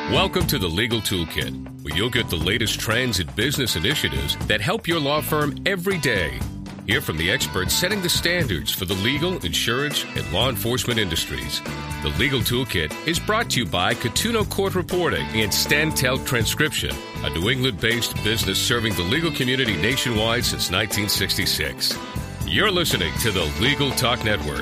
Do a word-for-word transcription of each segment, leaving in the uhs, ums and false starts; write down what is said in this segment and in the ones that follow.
Welcome to the Legal Toolkit, where you'll get the latest trends and business initiatives that help your law firm every day. Hear from the experts setting the standards for the legal, insurance, and law enforcement industries. The Legal Toolkit is brought to you by Catuno Court Reporting and Stantel Transcription, a New England-based business serving the legal community nationwide since nineteen sixty-six. You're listening to the Legal Talk Network.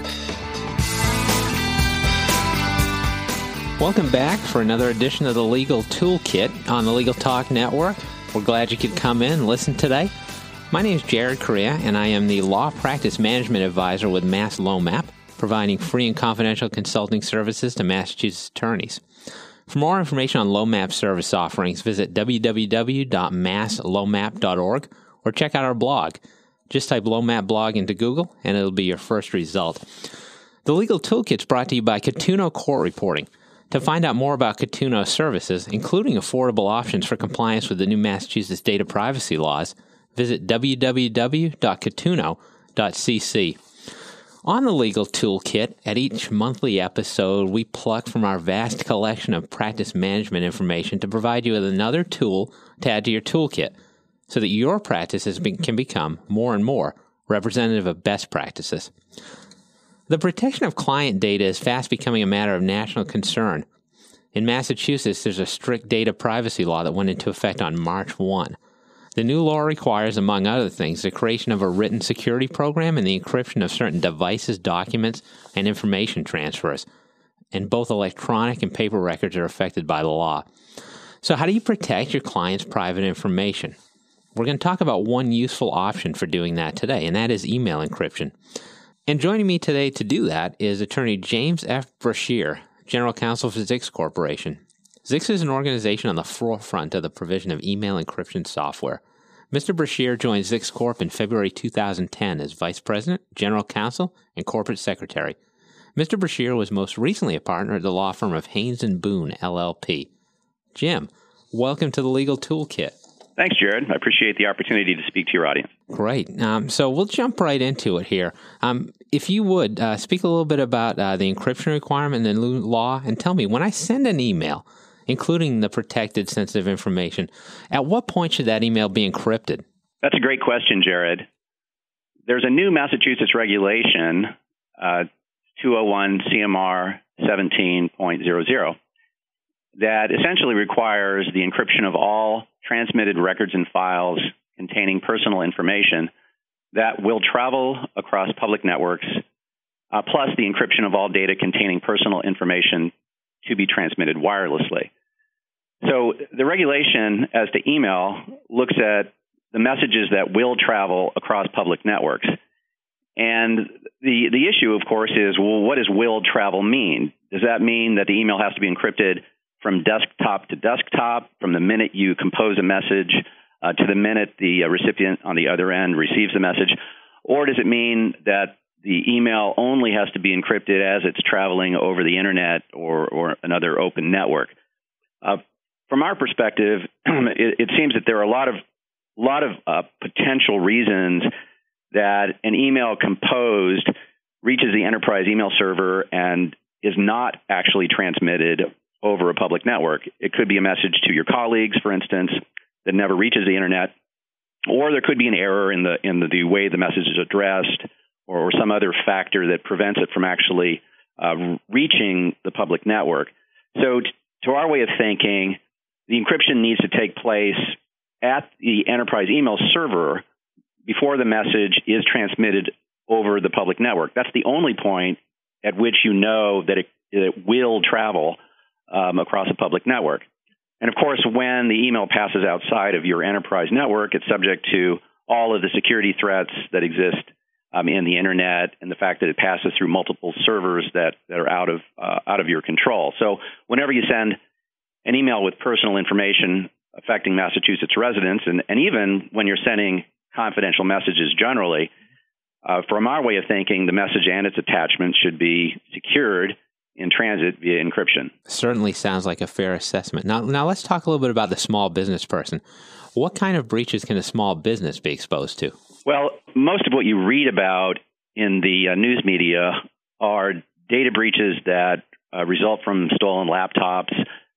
Welcome back for another edition of the Legal Toolkit on the Legal Talk Network. We're glad you could come in and listen today. My name is Jared Correa, and I am the Law Practice Management Advisor with Mass LoMap, providing free and confidential consulting services to Massachusetts attorneys. For more information on LoMap service offerings, visit w w w dot mass lomap dot org or check out our blog. Just type LoMap blog into Google, and it'll be your first result. The Legal Toolkit is brought to you by Catuno Court Reporting. To find out more about Catuno services, including affordable options for compliance with the new Massachusetts data privacy laws, visit w w w dot catuno dot c c. On the Legal Toolkit, at each monthly episode, we pluck from our vast collection of practice management information to provide you with another tool to add to your toolkit so that your practices can become more and more representative of best practices. The protection of client data is fast becoming a matter of national concern. In Massachusetts, there's a strict data privacy law that went into effect on March first. The new law requires, among other things, the creation of a written security program and the encryption of certain devices, documents, and information transfers. And both electronic and paper records are affected by the law. So how do you protect your client's private information? We're going to talk about one useful option for doing that today, and that is email encryption. And joining me today to do that is attorney James F. Brashear, General Counsel for Zix Corporation. Zix is an organization on the forefront of the provision of email encryption software. Mister Brashear joined Zix Corp in February two thousand ten as Vice President, General Counsel, and Corporate Secretary. Mister Brashear was most recently a partner at the law firm of Haynes and Boone, L L P. Jim, welcome to the Legal Toolkit. Thanks, Jared. I appreciate the opportunity to speak to your audience. Great. Um, so we'll jump right into it here. Um, if you would, uh, speak a little bit about uh, the encryption requirement and the new law, and tell me, when I send an email, including the protected sensitive information, at what point should that email be encrypted? That's a great question, Jared. There's a new Massachusetts regulation, uh, two oh one C M R seventeen point oh oh, that essentially requires the encryption of all transmitted records and files containing personal information that will travel across public networks, uh, plus the encryption of all data containing personal information to be transmitted wirelessly. So the regulation as to email looks at the messages that will travel across public networks. And the, the issue, of course, is, well, what does will travel mean? Does that mean that the email has to be encrypted from desktop to desktop, from the minute you compose a message uh, to the minute the uh, recipient on the other end receives the message? Or does it mean that the email only has to be encrypted as it's traveling over the internet or, or another open network? Uh, from our perspective, it, it seems that there are a lot of, lot of uh, potential reasons that an email composed reaches the enterprise email server and is not actually transmitted over a public network. It could be a message to your colleagues, for instance, that never reaches the internet, or there could be an error in the in the, the way the message is addressed, or, or some other factor that prevents it from actually uh, reaching the public network. So t- to our way of thinking, the encryption needs to take place at the enterprise email server before the message is transmitted over the public network. That's the only point at which you know that it, it will travel Um, across a public network. And of course, when the email passes outside of your enterprise network, it's subject to all of the security threats that exist um, in the internet and the fact that it passes through multiple servers that, that are out of uh, out of your control. So whenever you send an email with personal information affecting Massachusetts residents, and, and even when you're sending confidential messages generally, uh, from our way of thinking, the message and its attachments should be secured in transit via encryption. Certainly sounds like a fair assessment. Now, now let's talk a little bit about the small business person. What kind of breaches can a small business be exposed to? Well, most of what you read about in the uh, news media are data breaches that uh, result from stolen laptops,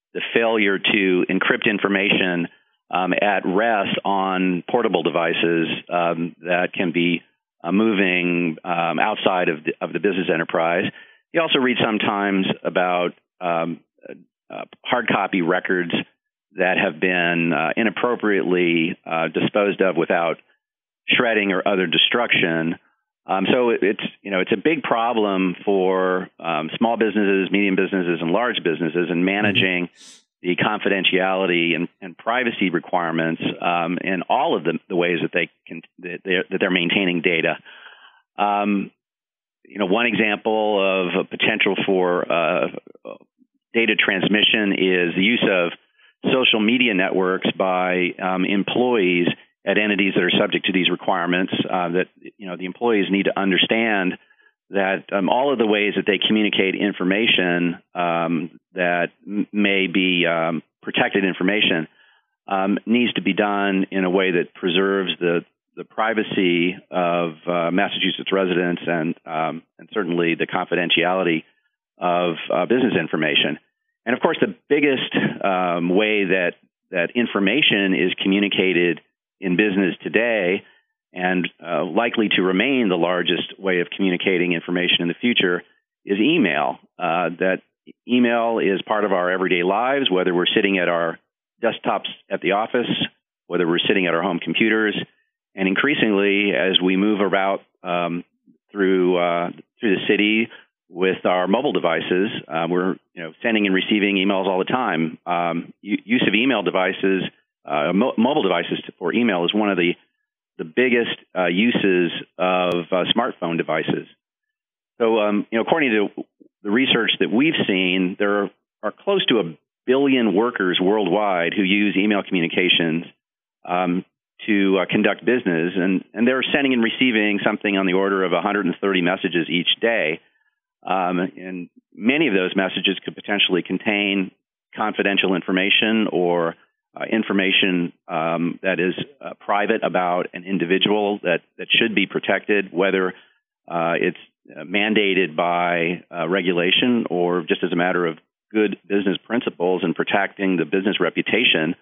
the failure to encrypt information um, at rest on portable devices um, that can be uh, moving um, outside of the, of the business enterprise. You also read sometimes about um, uh, hard copy records that have been uh, inappropriately uh, disposed of without shredding or other destruction. Um, so it, it's you know it's a big problem for um, small businesses, medium businesses, and large businesses in managing mm-hmm. the confidentiality and, and privacy requirements um, in all of the, the ways that they can that they're, that they're maintaining data. Um, you know, one example of a potential for uh, data transmission is the use of social media networks by um, employees at entities that are subject to these requirements. Uh, that you know the employees need to understand that um, all of the ways that they communicate information um, that m- may be um, protected information um, needs to be done in a way that preserves the the privacy of uh, Massachusetts residents and um, and certainly the confidentiality of uh, business information. And of course, the biggest um, way that that information is communicated in business today, and uh, likely to remain the largest way of communicating information in the future, is email. Uh, that email is part of our everyday lives, whether we're sitting at our desktops at the office, whether we're sitting at our home computers, and increasingly, as we move about um, through uh, through the city with our mobile devices, uh, we're you know sending and receiving emails all the time. Um, use of email devices. Uh, mo- mobile devices for email is one of the, the biggest uh, uses of uh, smartphone devices. So, um, you know, according to the research that we've seen, there are, are close to a billion workers worldwide who use email communications um, to uh, conduct business, and, and they're sending and receiving something on the order of one hundred thirty messages each day. Um, and many of those messages could potentially contain confidential information or Uh, information um, that is uh, private about an individual that, that should be protected, whether uh, it's uh, mandated by uh, regulation or just as a matter of good business principles and protecting the business reputation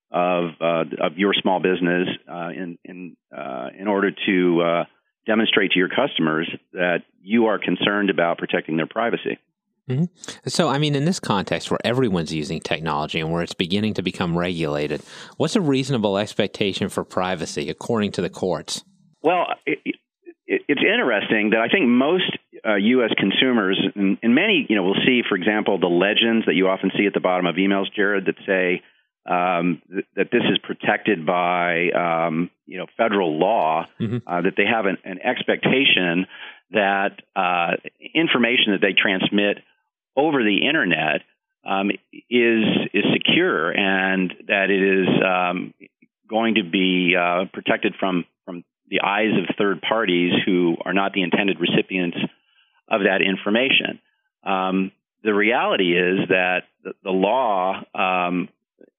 of uh, of your small business uh, in in uh, in order to uh, demonstrate to your customers that you are concerned about protecting their privacy. Mm-hmm. So, I mean, in this context where everyone's using technology and where it's beginning to become regulated, what's a reasonable expectation for privacy according to the courts? Well, it, it, it's interesting that I think most uh, U S consumers, and, and many, you know, will see, for example, the legends that you often see at the bottom of emails, Jared, that say um, th- that this is protected by, um, you know, federal law, mm-hmm. uh, that they have an, an expectation that uh, information that they transmit over the internet um, is is secure and that it is um, going to be uh, protected from from the eyes of third parties who are not the intended recipients of that information. Um, the reality is that the, the law, um,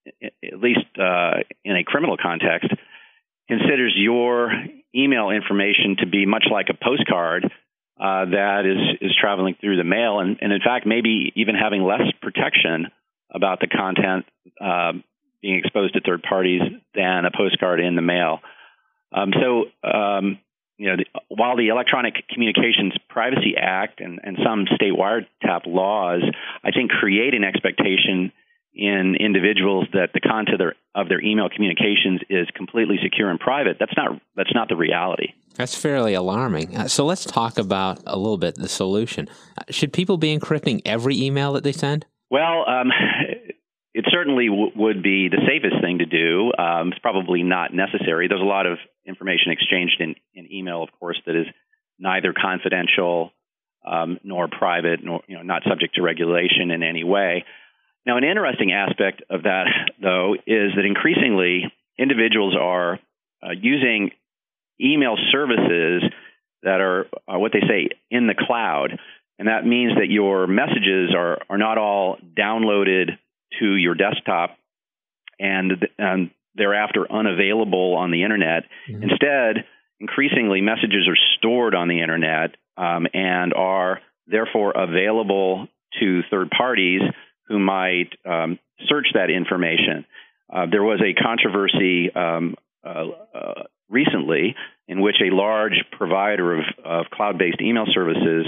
at least uh, in a criminal context, considers your email information to be much like a postcard Uh, that is is traveling through the mail, and, and in fact, maybe even having less protection about the content uh, being exposed to third parties than a postcard in the mail. Um, so, um, you know, the, while the Electronic Communications Privacy Act and, and some state wiretap laws, I think, create an expectation in individuals that the content of their, of their email communications is completely secure and private. That's not that's not the reality. That's fairly alarming. Uh, so let's talk about a little bit the solution. Uh, should people be encrypting every email that they send? Well, um, it certainly w- would be the safest thing to do. Um, it's probably not necessary. There's a lot of information exchanged in, in email, of course, that is neither confidential um, nor private, nor you know not subject to regulation in any way. Now, an interesting aspect of that, though, is that increasingly individuals are uh, using email services that are uh, what they say in the cloud. And that means that your messages are, are not all downloaded to your desktop and, and thereafter unavailable on the internet. Mm-hmm. Instead, increasingly messages are stored on the internet um, and are therefore available to third parties who might um, search that information. Uh, there was a controversy um, uh, uh, recently in which a large provider of, of cloud-based email services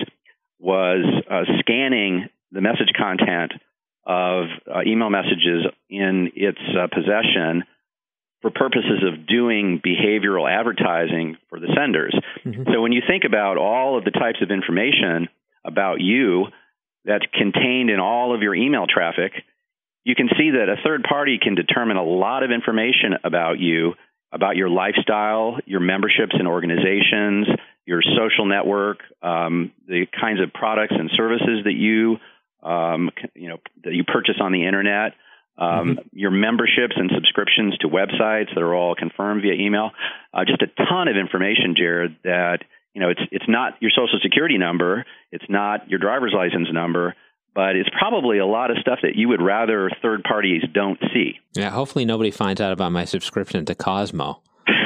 was uh, scanning the message content of uh, email messages in its uh, possession for purposes of doing behavioral advertising for the senders. Mm-hmm. So when you think about all of the types of information about you that's contained in all of your email traffic, you can see that a third party can determine a lot of information about you, about your lifestyle, your memberships in organizations, your social network, um, the kinds of products and services that you, um, you know, that you purchase on the internet, um, mm-hmm. your memberships and subscriptions to websites that are all confirmed via email. Uh, just a ton of information, Jared, that, you know, it's it's not your social security number, it's not your driver's license number, but it's probably a lot of stuff that you would rather third parties don't see. Yeah, hopefully nobody finds out about my subscription to Cosmo.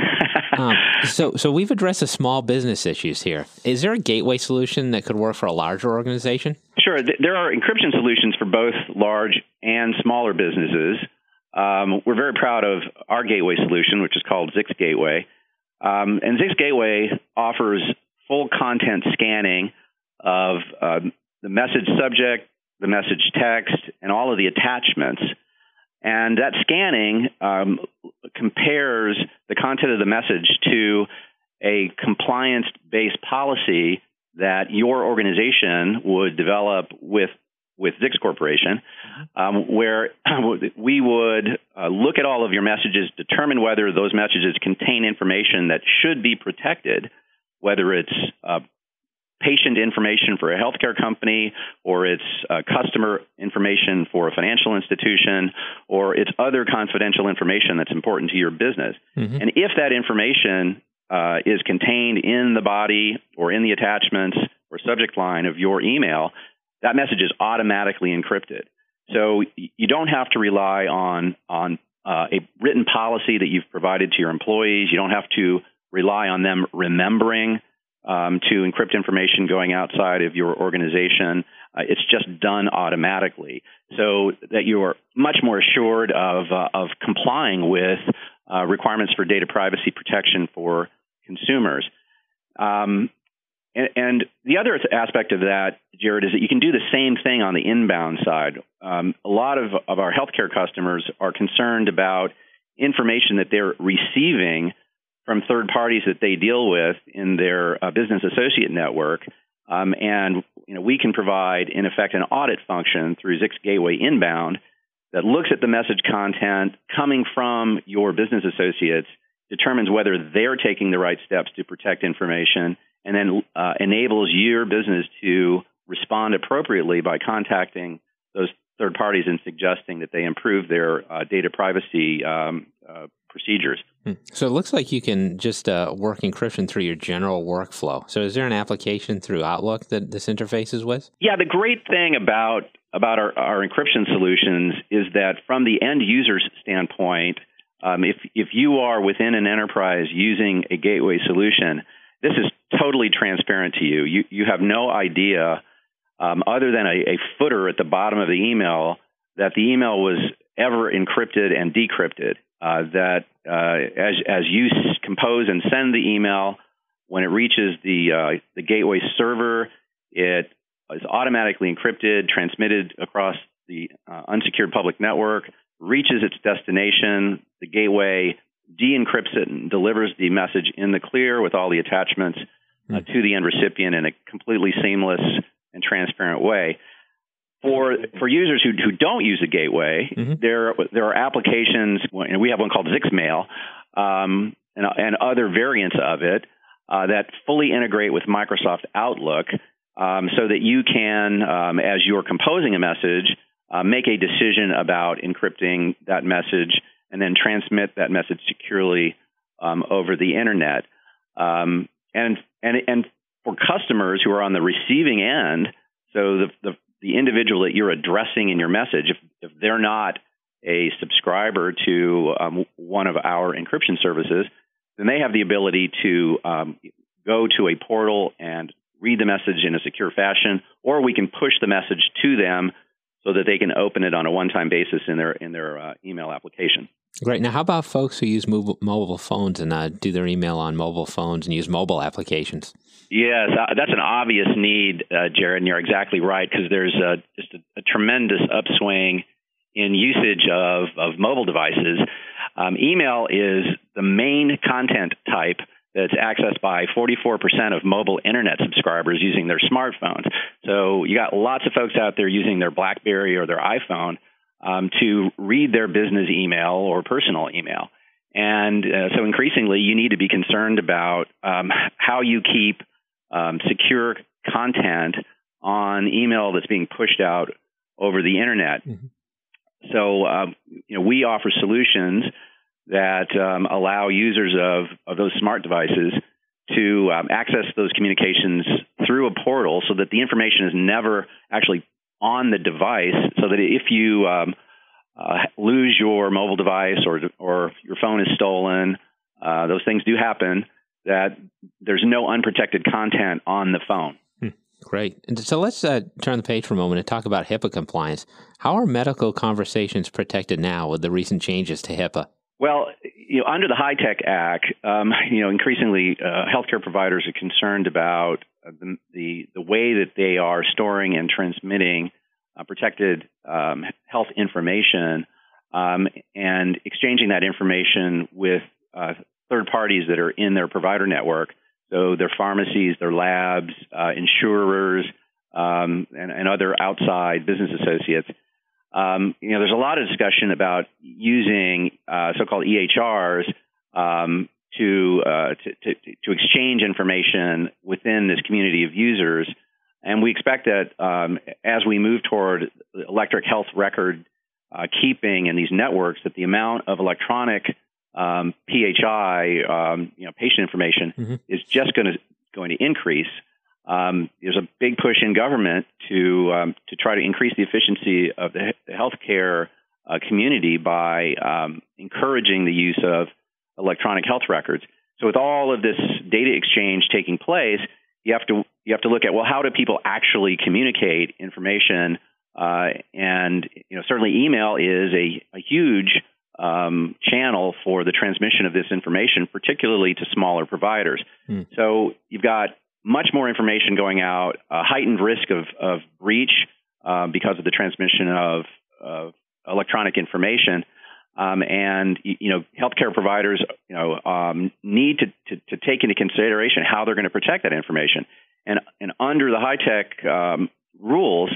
um, so so we've addressed the small business issues here. Is there a gateway solution that could work for a larger organization? Sure. There are encryption solutions for both large and smaller businesses. Um, we're very proud of our gateway solution, which is called Zix Gateway. Um, and Zix Gateway offers full content scanning of uh, the message subject, the message text, and all of the attachments. And that scanning um, compares the content of the message to a compliance-based policy that your organization would develop with with Zix Corporation, um, where we would uh, look at all of your messages, determine whether those messages contain information that should be protected, whether it's uh, patient information for a healthcare company, or it's uh, customer information for a financial institution, or it's other confidential information that's important to your business. Mm-hmm. And if that information uh, is contained in the body or in the attachments or subject line of your email, that message is automatically encrypted. So you don't have to rely on, on uh, a written policy that you've provided to your employees. You don't have to rely on them remembering Um, to encrypt information going outside of your organization. Uh, it's just done automatically, so that you are much more assured of uh, of complying with uh, requirements for data privacy protection for consumers. Um, and, and the other aspect of that, Jared, is that you can do the same thing on the inbound side. Um, a lot of, of our healthcare customers are concerned about information that they're receiving from third parties that they deal with in their uh, business associate network. Um, and you know, we can provide, in effect, an audit function through Zix Gateway Inbound that looks at the message content coming from your business associates, determines whether they're taking the right steps to protect information, and then uh, enables your business to respond appropriately by contacting those third parties and suggesting that they improve their uh, data privacy um, uh, procedures. So it looks like you can just uh, work encryption through your general workflow. So is there an application through Outlook that this interfaces with? Yeah, the great thing about about our, our encryption solutions is that from the end user's standpoint, um, if if you are within an enterprise using a gateway solution, this is totally transparent to you. You you have no idea, um, other than a, a footer at the bottom of the email, that the email was ever encrypted and decrypted. Uh, that uh, as as you s- compose and send the email, when it reaches the uh, the gateway server, it is automatically encrypted, transmitted across the uh, unsecured public network, reaches its destination. The gateway de-encrypts it and delivers the message in the clear with all the attachments uh, to the end recipient in a completely seamless and transparent way. For for users who who don't use a gateway, mm-hmm. there there are applications, and we have one called ZixMail, um, and, and other variants of it uh, that fully integrate with Microsoft Outlook, um, so that you can, um, as you're composing a message, uh, make a decision about encrypting that message and then transmit that message securely um, over the internet. Um, and and and for customers who are on the receiving end, so the the the individual that you're addressing in your message, if, if they're not a subscriber to um, one of our encryption services, then they have the ability to um, go to a portal and read the message in a secure fashion, or we can push the message to them so that they can open it on a one-time basis in their in their uh, email application. Great. Now, how about folks who use mobile, mobile phones and uh, do their email on mobile phones and use mobile applications? Yes, uh, that's an obvious need, uh, Jared, and you're exactly right, because there's uh, just a, a tremendous upswing in usage of, of mobile devices. Um, email is the main content type that's accessed by forty-four percent of mobile internet subscribers using their smartphones. So you got lots of folks out there using their BlackBerry or their iPhone um, to read their business email or personal email. And uh, so increasingly, you need to be concerned about um, how you keep um, secure content on email that's being pushed out over the internet. Mm-hmm. So um, you know, we offer solutions that um, allow users of, of those smart devices to um, access those communications through a portal so that the information is never actually on the device, so that if you um, uh, lose your mobile device or or your phone is stolen, uh, those things do happen, that there's no unprotected content on the phone. Hmm. Great. And so let's uh, turn the page for a moment and talk about HIPAA compliance. How are medical conversations protected now with the recent changes to HIPAA? Well, you know, under the HITECH Act, um, you know, increasingly uh, healthcare providers are concerned about uh, the, the the way that they are storing and transmitting uh, protected um, health information um, and exchanging that information with uh, third parties that are in their provider network. So their pharmacies, their labs, uh, insurers, um, and, and other outside business associates. Um, you know, there's a lot of discussion about using uh, so-called E H Rs um, to, uh, to, to to exchange information within this community of users, and we expect that um, as we move toward electric health record uh, keeping in these networks, that the amount of electronic um, P H I, um, you know, patient information, mm-hmm. is just going to going to increase. Um, there's a big push in government to um, to try to increase the efficiency of the, the healthcare uh, community by um, encouraging the use of electronic health records. So, with all of this data exchange taking place, you have to you have to look at, well, how do people actually communicate information? Uh, and you know, certainly email is a, a huge um, channel for the transmission of this information, particularly to smaller providers. Hmm. So, you've got much more information going out, a heightened risk of, of breach uh, because of the transmission of, of electronic information. Um, and, you know, healthcare providers, you know, um, need to, to, to take into consideration how they're going to protect that information. And, and under the HITECH um, rules,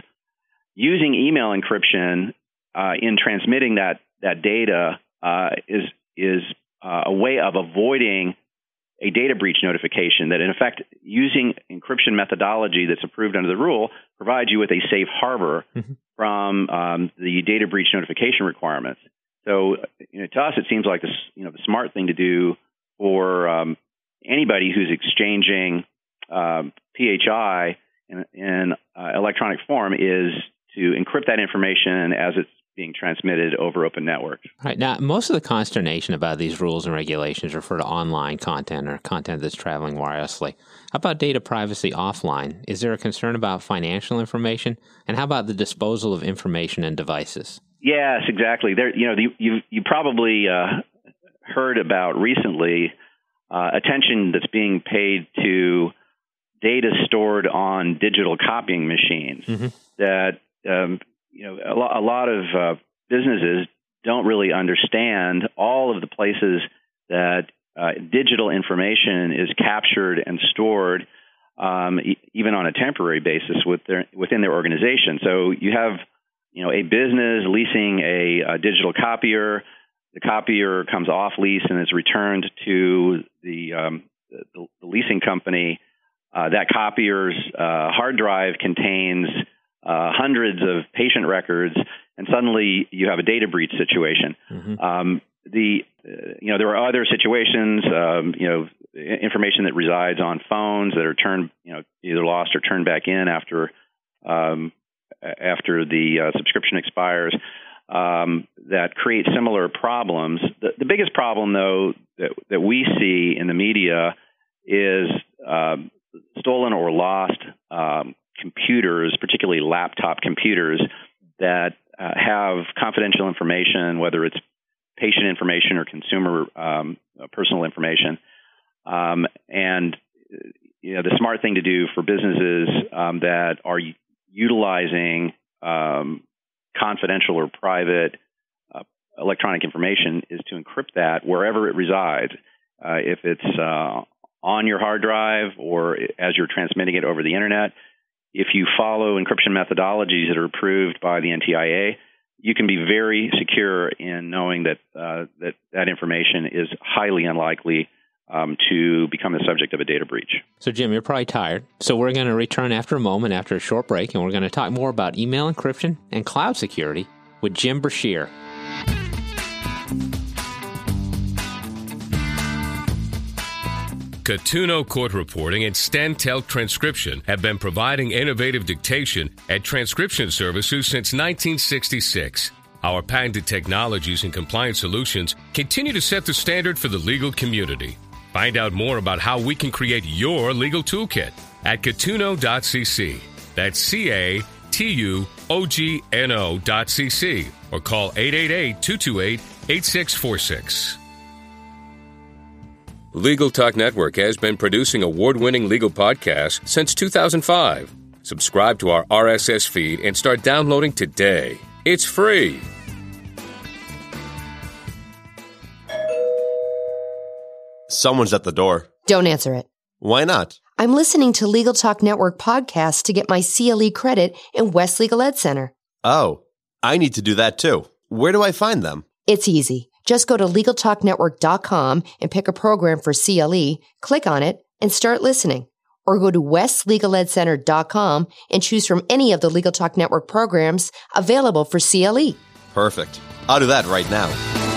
using email encryption uh, in transmitting that, that data uh, is, is uh, a way of avoiding a data breach notification that, in effect, using encryption methodology that's approved under the rule provides you with a safe harbor mm-hmm. from um, the data breach notification requirements. So, you know, to us, it seems like this, you know, the smart thing to do for um, anybody who's exchanging um, P H I in, in uh, electronic form is to encrypt that information as it's being transmitted over open networks. Right. Now, most of the consternation about these rules and regulations refer to online content or content that's traveling wirelessly. How about data privacy offline? Is there a concern about financial information? And how about the disposal of information and devices? Yes, exactly. There, you know, the, you you probably uh, heard about recently uh, attention that's being paid to data stored on digital copying machines. Mm-hmm. That um, you know, a, lo- a lot of uh, businesses don't really understand all of the places that uh, digital information is captured and stored, um, e- even on a temporary basis with their, within their organization. So you have, you know, a business leasing a, a digital copier. The copier comes off lease and is returned to the, um, the, the leasing company. Uh, that copier's uh, hard drive contains Uh, hundreds of patient records, and suddenly you have a data breach situation. Mm-hmm. Um, the uh, you know there are other situations, um, you know, information that resides on phones that are turned, you know, either lost or turned back in after um, after the uh, subscription expires, um, that create similar problems. The, the biggest problem, though, that, that we see in the media is uh, stolen or lost Um, computers, particularly laptop computers, that uh, have confidential information, whether it's patient information or consumer um, personal information. Um, and you know, the smart thing to do for businesses um, that are utilizing um, confidential or private uh, electronic information is to encrypt that wherever it resides. Uh, if it's uh, on your hard drive or as you're transmitting it over the internet, if you follow encryption methodologies that are approved by the N T I A, you can be very secure in knowing that uh, that, that information is highly unlikely um, to become the subject of a data breach. So, Jim, you're probably tired. So we're going to return after a moment, after a short break, and we're going to talk more about email encryption and cloud security with Jim Brashear. Katuno Court Reporting and Stantel Transcription have been providing innovative dictation and transcription services since nineteen sixty-six. Our patented technologies and compliance solutions continue to set the standard for the legal community. Find out more about how we can create your legal toolkit at katuno dot c c. That's C A T U O G N O dot C C or call eight eight eight, two two eight, eight six four six. Legal Talk Network has been producing award-winning legal podcasts since two thousand five. Subscribe to our R S S feed and start downloading today. It's free. Someone's at the door. Don't answer it. Why not? I'm listening to Legal Talk Network podcasts to get my C L E credit in West Legal Ed Center. Oh, I need to do that too. Where do I find them? It's easy. Just go to legal talk network dot com and pick a program for C L E, click on it, and start listening. Or go to west legal ed center dot com and choose from any of the Legal Talk Network programs available for C L E. Perfect. I'll do that right now.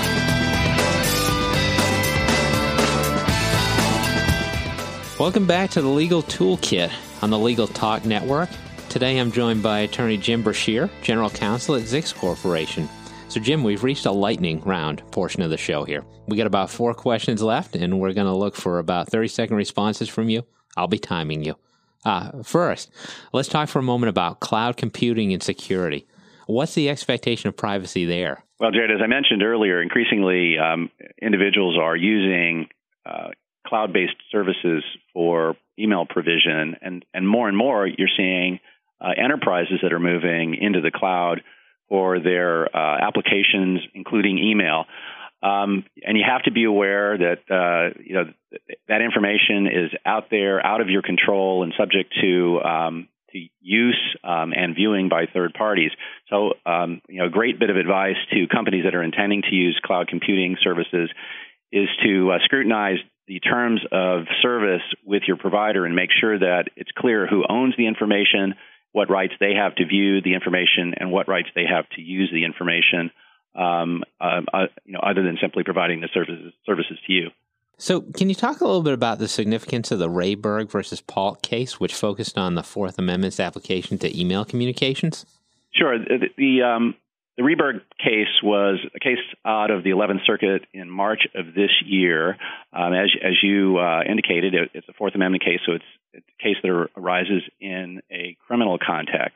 Welcome back to the Legal Toolkit on the Legal Talk Network. Today I'm joined by attorney Jim Brashear, General Counsel at Zix Corporation. So, Jim, we've reached a lightning round portion of the show here. We got about four questions left, and we're going to look for about thirty-second responses from you. I'll be timing you. Uh, first, let's talk for a moment about cloud computing and security. What's the expectation of privacy there? Well, Jared, as I mentioned earlier, increasingly um, individuals are using uh, cloud-based services for email provision, and, and more and more you're seeing uh, enterprises that are moving into the cloud for their uh, applications, including email. Um, and you have to be aware that uh, you know that information is out there, out of your control, and subject to um, to use um, and viewing by third parties. So, um, you know, a great bit of advice to companies that are intending to use cloud computing services is to uh, scrutinize the terms of service with your provider and make sure that it's clear who owns the information, what rights they have to view the information, and what rights they have to use the information, um, uh, uh, you know, other than simply providing the services services to you. So can you talk a little bit about the significance of the Rayburg versus Paulk case, which focused on the Fourth Amendment's application to email communications? Sure. The, the, um, the Rayburg case was a case out of the eleventh Circuit in March of this year. Um, as, as you uh, indicated, it, it's a Fourth Amendment case, so it's It's a case that arises in a criminal context.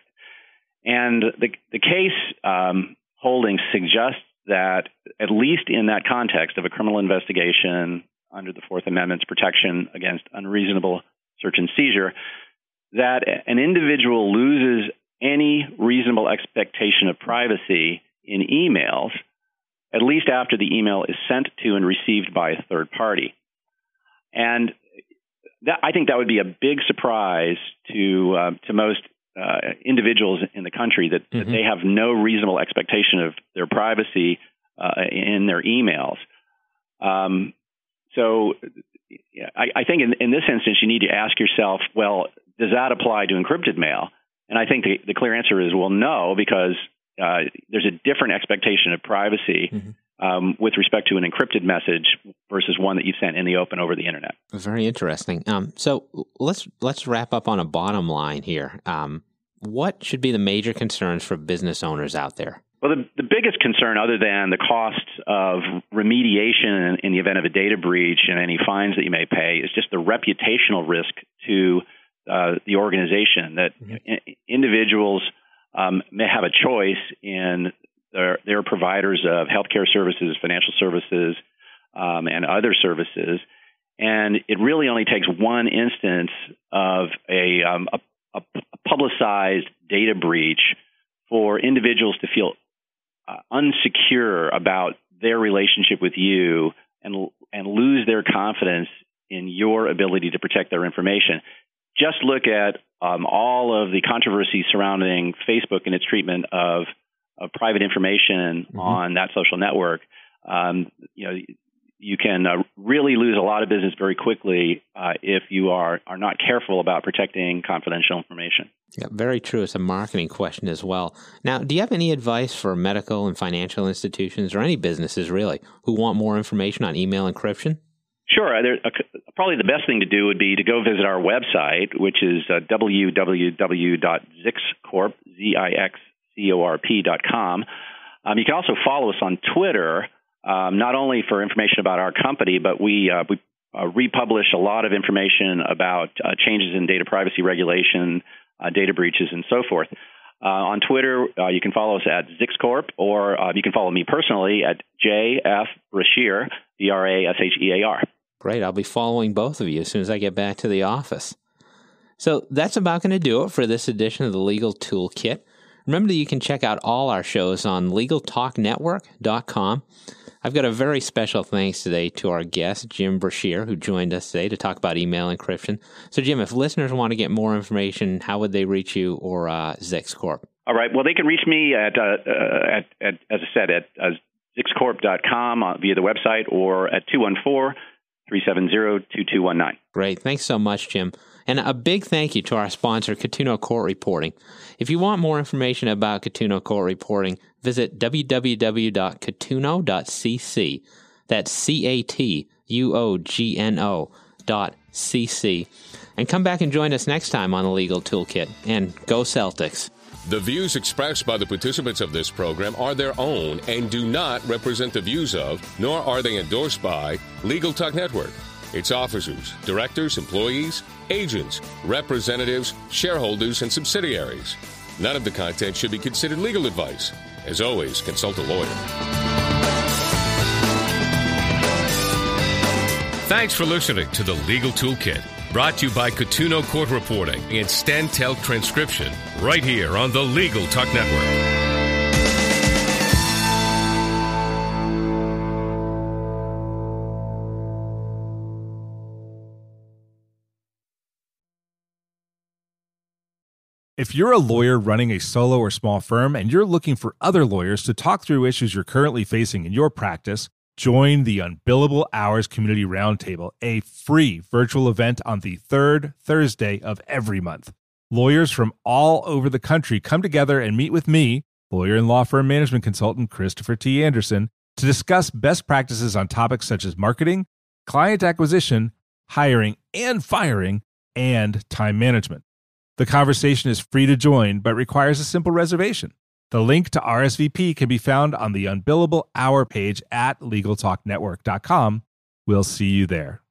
And the, the case um, holding suggests that, at least in that context of a criminal investigation under the Fourth Amendment's protection against unreasonable search and seizure, that an individual loses any reasonable expectation of privacy in emails, at least after the email is sent to and received by a third party. And That, I think that would be a big surprise to uh, to most uh, individuals in the country that, mm-hmm. that they have no reasonable expectation of their privacy uh, in their emails. Um, so I, I think in, in this instance, you need to ask yourself, well, does that apply to encrypted mail? And I think the, the clear answer is, well, no, because uh, there's a different expectation of privacy mm-hmm. Um, with respect to an encrypted message versus one that you've sent in the open over the internet. Very interesting. Um, so let's let's wrap up on a bottom line here. Um, what should be the major concerns for business owners out there? Well, the, the biggest concern, other than the cost of remediation in, in the event of a data breach and any fines that you may pay, is just the reputational risk to uh, the organization that mm-hmm. I- individuals um, may have a choice in their, their providers of healthcare services, financial services, um, and other services. And it really only takes one instance of a, um, a, a publicized data breach for individuals to feel uh, unsecure about their relationship with you and and lose their confidence in your ability to protect their information. Just look at um, all of the controversy surrounding Facebook and its treatment of, of private information mm-hmm. on that social network. Um, you know, you can uh, really lose a lot of business very quickly uh, if you are, are not careful about protecting confidential information. Yeah, very true. It's a marketing question as well. Now, do you have any advice for medical and financial institutions or any businesses really who want more information on email encryption? Sure. There, uh, probably the best thing to do would be to go visit our website, which is uh, w w w dot zixcorp, Z I X C O R P dot com. Um, you can also follow us on Twitter, um, not only for information about our company, but we uh, we uh, republish a lot of information about uh, changes in data privacy regulation, uh, data breaches, and so forth. Uh, on Twitter, uh, you can follow us at Zixcorp, or uh, you can follow me personally at J F Brashear, B R A S H E A R. Great. I'll be following both of you as soon as I get back to the office. So that's about going to do it for this edition of the Legal Toolkit. Remember that you can check out all our shows on legal talk network dot com. I've got a very special thanks today to our guest, Jim Brashear, who joined us today to talk about email encryption. So, Jim, if listeners want to get more information, how would they reach you or uh, Zixcorp? All right. Well, they can reach me at, uh, uh, at, at as I said, at uh, zixcorp dot com uh, via the website, or at two one four, three seven zero, two two one nine. Great. Thanks so much, Jim. And a big thank you to our sponsor, Katuno Court Reporting. If you want more information about Katuno Court Reporting, visit w w w dot katuno dot c c. That's C A T U O G N O dot C C. And come back and join us next time on the Legal Toolkit. And go Celtics. The views expressed by the participants of this program are their own and do not represent the views of, nor are they endorsed by, Legal Talk Network, its officers, directors, employees, agents, representatives, shareholders, and subsidiaries. None of the content should be considered legal advice. As always, consult a lawyer. Thanks for listening to the Legal Toolkit, brought to you by Katuno Court Reporting and Stentel Transcription, right here on the Legal Talk Network. If you're a lawyer running a solo or small firm and you're looking for other lawyers to talk through issues you're currently facing in your practice, join the Unbillable Hours Community Roundtable, a free virtual event on the third Thursday of every month. Lawyers from all over the country come together and meet with me, lawyer and law firm management consultant Christopher T. Anderson, to discuss best practices on topics such as marketing, client acquisition, hiring and firing, and time management. The conversation is free to join, but requires a simple reservation. The link to R S V P can be found on the Unbillable Hour page at legal talk network dot com. We'll see you there.